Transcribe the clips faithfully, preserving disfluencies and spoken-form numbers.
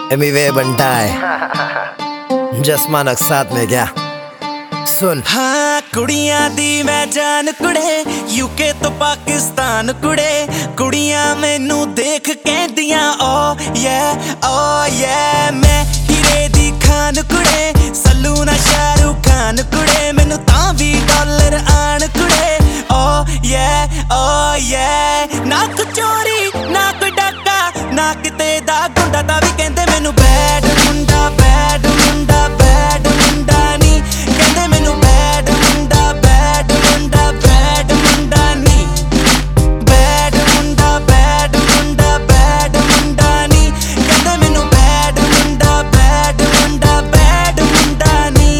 Amy वे बनता है जसमा नक्सात में क्या सुन। हाँ कुड़ियां दी मैं जान कुड़े यूके तो पाकिस्तान कुड़े कुड़ियां मैनू देख कहदियां ओ ये ओ ये मैं हीरे दी खान कुड़े सल्लू ना शाहरुख खान कुड़े मैनू तां भी डॉलर आन कुड़े ओ ये ओ ये ना कोई चोरी ना कोई डाका ना किते दा गुंडा दा भी कहंदे मैनू बैड मुंडा बैड मुंडा बैड मुंडा नी कहंदे मैनू बैड मुंडा बैड मुंडा बैड मुंडा नी बैड मुंडा बैड मुंडा बैड मुंडा नी कहंदे मैनू बैड मुंडा बैड मुंडा बैड मुंडा नी।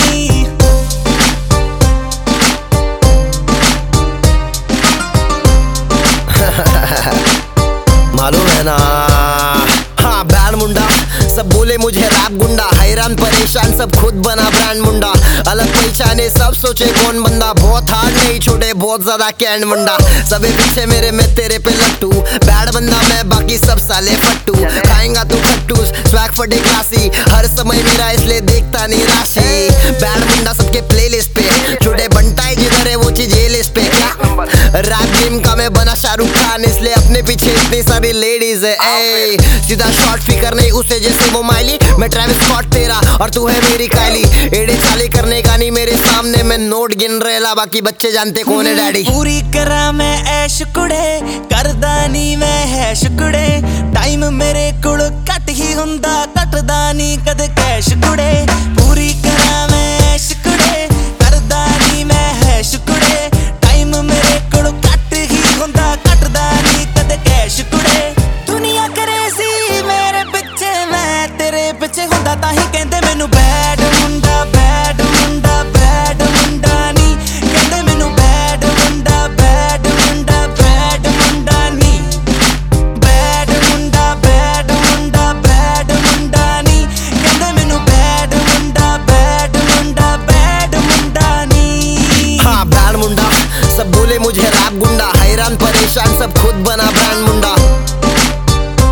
मालूम है ना हाँ बैड मुंडा सब बोले मुझे रैप गुंडा हैरान परेशान सब खुद बना ब्रांड मुंडा अलग पहचाने सब सोचे कौन बंदा बहुत हार्ड नहीं छोटे बहुत ज्यादा कैंड मुंडा सबे पीछे मेरे में तेरे पे लट्टू बैड बंदा मैं बाकी सब साले फट्टू खाएंगा तू खट्टूस स्वैग फटे क्लासी हर समय मेरा इसलिए देखता नहीं राशि बैड मुंडा सबके प्लेलिस्ट पे छोटे बनता है जिधर है वो चीज ये लिस्ट पे क्या रैप गेम का मैं बना शाहरुख खान इसलिए अपने पीछे इतनी सारी लेडीज है ए सीधा शॉर्ट फिकर नहीं उसे जैसे वो माइली मैं ट्रैविस स्कॉट तेरा और तू है मेरी कायली एड़े चाले करने का नहीं मेरे सामने मैं नोट गिन रहेला बाकी बच्चे जानते कौन है डैडी पूरी करा मैं ऐश कुड़े करदा नी मैं हैश कुड़े टाइम मेरे कोल घट ही हुंदा घटदा नी कद कैश कुड़े पूरी करा मैं ऐश कुड़े करदा नी मैं हैश कुड़े टाइम मेरे कोल घट ही हुंदा घटदा नी कद कैश कुड़े दुनिया करेसी मेरे पिछे मैं तेरे पिछे हुंदा ताही कहंदे मैनू बैड मुंडा बैड मुंडा बैड मुंडा नी कहंदे मैनू बैड मुंडा बैड मुंडा बैड मुंडा नी बैड मुंडा बैड मुंडा बैड मुंडा नी कहंदे मैनू बैड मुंडा बैड मुंडा बैड मुंडा नी। हाँ बैड मुंडा सब बोले मुझे रैप गुंडा हैरान परेशान सब खुद बना ब्रांड मुंडा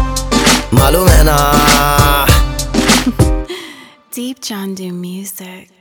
मालूम है ना Deep Jandu music.